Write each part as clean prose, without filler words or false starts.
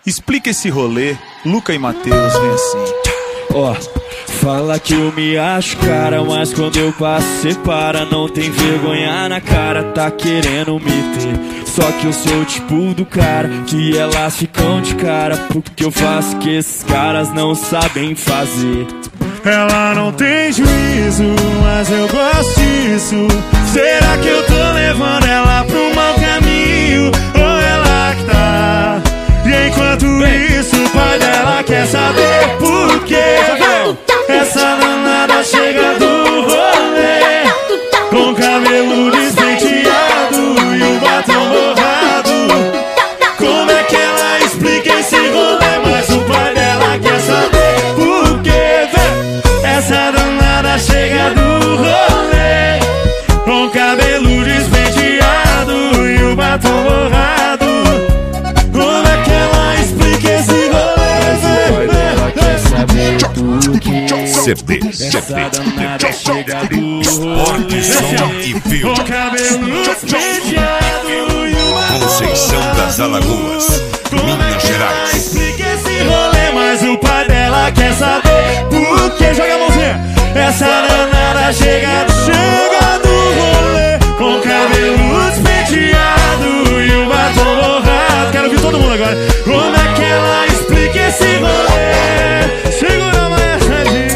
Explica esse rolê, Luca e Matheus, vem assim. Ó, fala que eu me acho cara, mas quando eu passo separa. Não tem vergonha na cara, tá querendo me ter. Só que eu sou o tipo do cara que elas ficam de cara, porque eu faço que esses caras não sabem fazer. Ela não tem juízo, mas eu gosto disso. Será que eu tô levando ela pro mau caminho? Ou ela que tá? E enquanto isso o pai dela quer saber por quê. Essa danada chega do rolê com cabelo despenteado e o batom borrado. Como é que ela explica esse rolê? Mas o pai dela quer saber por quê. Essa danada chega do rolê com cabelo despenteado e o batom borrado. Como é que ela explica esse rolê? Mas o pai dela quer saber por quê. CD, Essa danada chega do Esporte, som e filme. Com cabelo despenteado e o batom Conceição das Alagoas, Minas Gerais. Explica esse rolê, mas o pai dela quer saber por que. Joga a mãozinha. Essa danada chega do rolê com cabelo despenteado e o batom borrado. Quero ouvir todo mundo agora. Como é que ela explica esse rolê? Segura mais,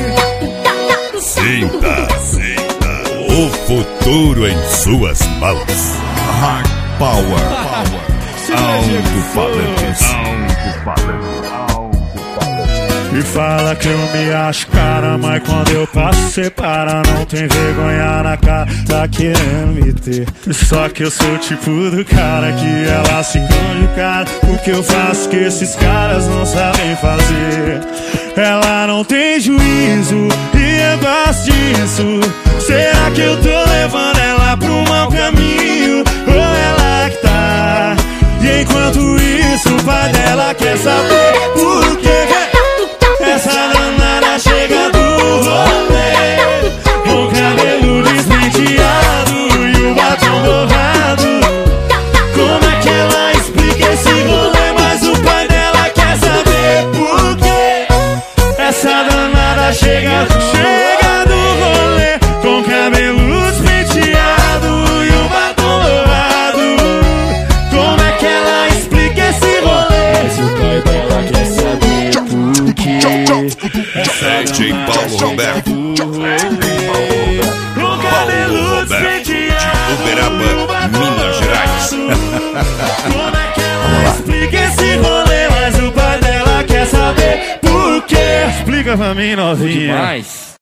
Sinta o futuro em suas mãos. Hard Power, alto-falantes. e fala que eu me acho cara, mas quando eu passo separa. Não tem vergonha na cara, tá querendo me ter. Só que eu sou o tipo do cara que ela se de cara, porque eu faço que esses caras não sabem fazer. Ela não tem juízo e eu gosto disso. Será que eu tô levando ela pro mau caminho? Ou ela que tá? E enquanto isso o pai dela quer saber por quê. Essa danada chega do rolê com cabelo despenteado e o batom borrado. Como é que ela explica esse rolê? Mas o pai dela quer saber por quê. Essa danada chega do rolê com cabelo despenteado e o batom borrado. Como é que ela explica esse rolê? Mas o pai dela quer saber por quê. DJ Paulo Roberto. Com Paulo Roberto, de Uberaba, Minas Gerais. Como é que ela explica esse rolê? Mas o pai dela quer saber por quê. Explica pra mim, novinha. Demais.